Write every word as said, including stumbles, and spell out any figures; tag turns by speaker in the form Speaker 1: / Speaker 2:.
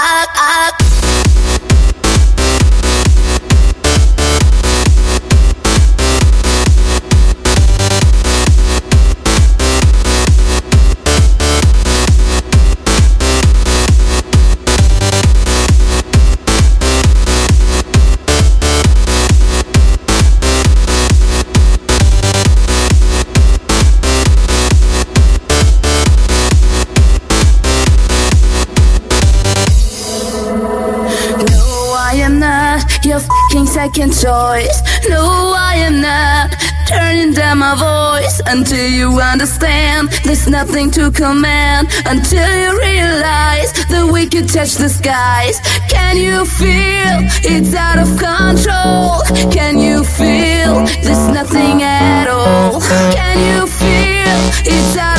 Speaker 1: Your f***ing second choice. No, I am not turning down my voice until you understand there's nothing to command, until you realize that we could touch the skies. Can you feel it's out of control? Can you feel there's nothing at all? Can you feel it's out